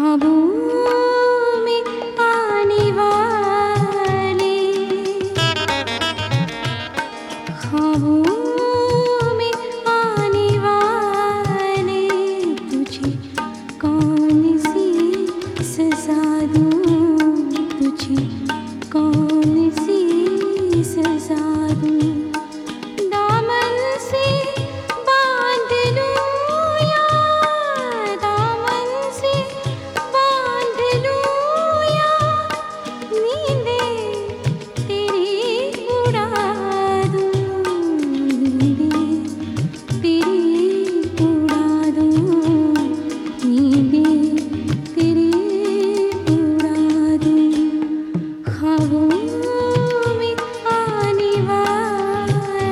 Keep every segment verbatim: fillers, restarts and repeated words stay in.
ख्वाबों में आने वाले, ख्वाबों में आने वाले, तुझे कौन सी सजा दूँ, तुझे कौन सी सजा दूँ। दामन से बांध लूँ या दामन से बांध लूँ या नींदें तेरी उड़ा दूँ, नींदें तेरी उड़ा दूँ, नींदें तेरी उड़ा दूँ। ख्वाबों में आने वाले,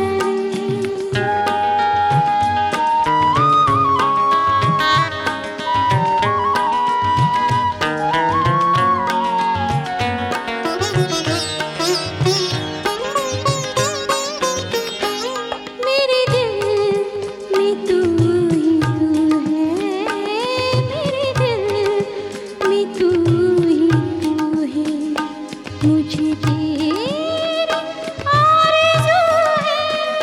मेरे दिल में तू ही तू है, मेरे दिल में तू ही तू है, मुझे तेरी आरज़ू है।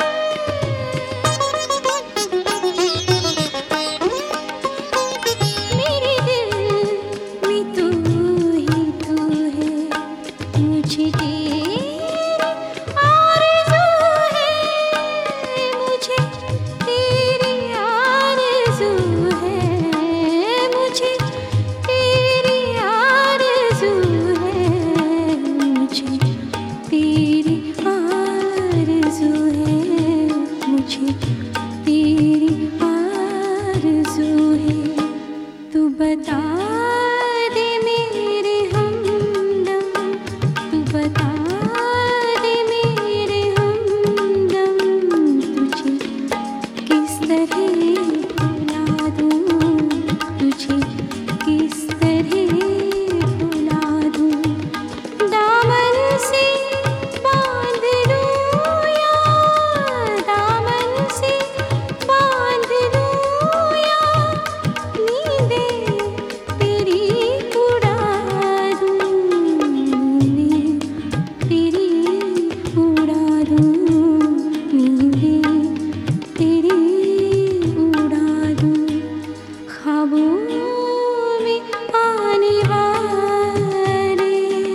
मेरे दिल में तू ही तू है, मुझे तेरी आरज़ू है, मुझे तेरी आरज़ू है, मुझे तेरी आरज़ू है, मुझे तेरी आरज़ू है, मुझे तेरी आरज़ू है। तू बता दे मेरे हमदम, तू बता दे मेरे हमदम, तुझे किस तरह भुला दूँ, तुझे किस तरह भुला दूँ। दामन से बांध लूँ या दामन से बांध लूँ या नींदें तेरी उड़ा दूँ, नींदें तेरी उड़ा दूँ, नींदें तेरी उड़ा दूँ। ख्वाबों में आने वाले,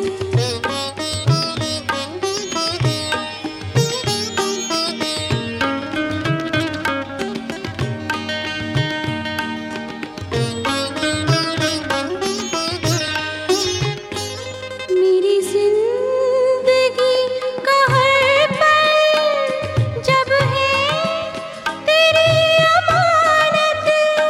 मेरी जिंदगी का हर पल जब है तेरी अमानत,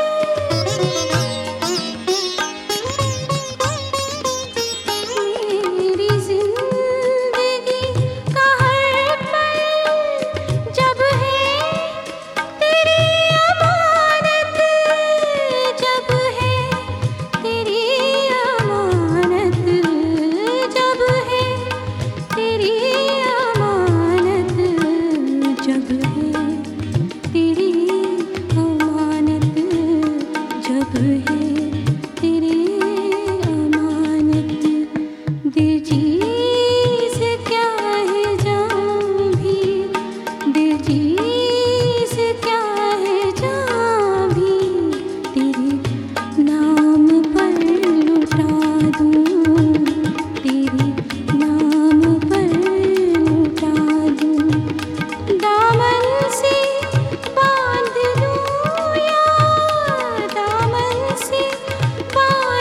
मेरी जिंदगी का हर पल जब है तेरी अमानत, जब है तेरी अमानत, जब है तेरी अमानत, जब है तेरी अमानत, जब है तेरी अमानत। दिल चीज़ क्या है जान भी, दिल चीज़ क्या है जान भी, तेरे नाम पर लुटा दूँ, तेरे नाम पर लुटा दूँ। दामन से बांध लूँ या दामन से बांध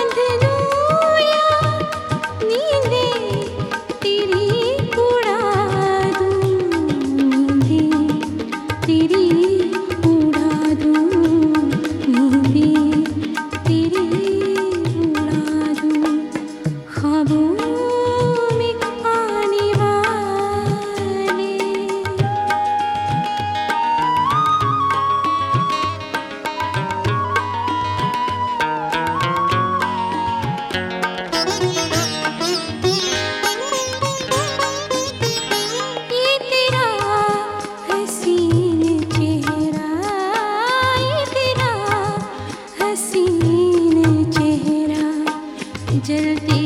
जलते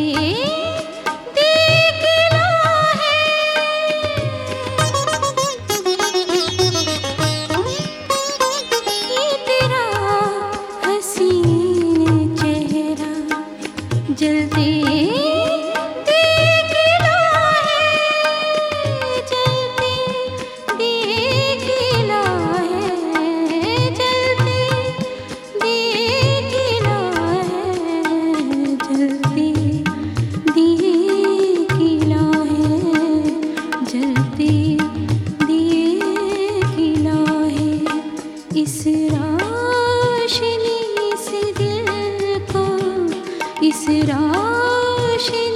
देखना है। ये तेरा हसीन चेहरा जलते देखना है, जलते देखना है, जलते देखना है, जलते देखना है, जलते देखना है। इस रोशनी से दिल को, इस रोशनी